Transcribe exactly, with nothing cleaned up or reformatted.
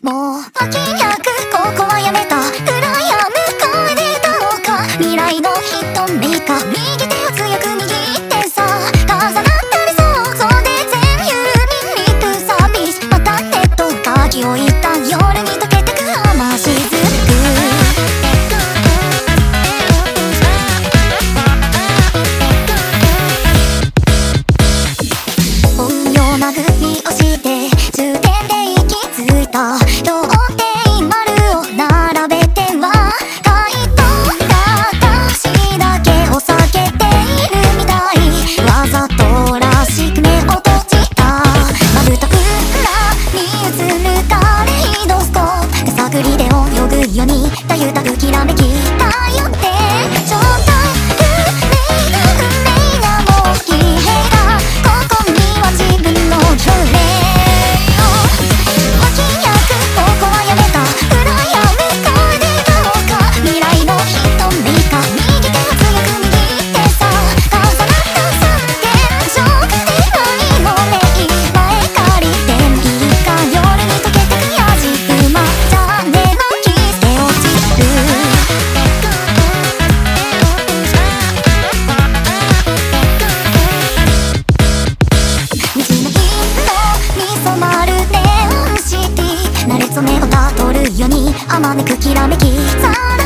もう脇役ここはやめた。裏や向こうで歌おうか。未来のヒットメーカー、右手を強く握ってさ。重なったりそうそうで全ユーミンリップサービス。またネット鍵を一旦夜に溶けてく雨しずく。音量まぐり押して充電で行き着いた。両手に丸を並べては書いとった私だけを避けているみたい。わざとらしく目を閉じた。まぶた裏に映るカレイドスコープ。手探りで泳ぐようにたゆたくきらめきたよって状態。運命が運命がもう疲弊がここには自分の距離。脇役ここはやめた。裏や向こうで歌おうか。未来のヒットメーカー、右手を強く握ってさ。重なったさ現状でないのね。前借りてもいいか。夜に溶けてくやじ馬じゃねのキスで落ちる。道の色に染まるネオンシティ。慣れ初めをたどるようにあまねくきらめきさら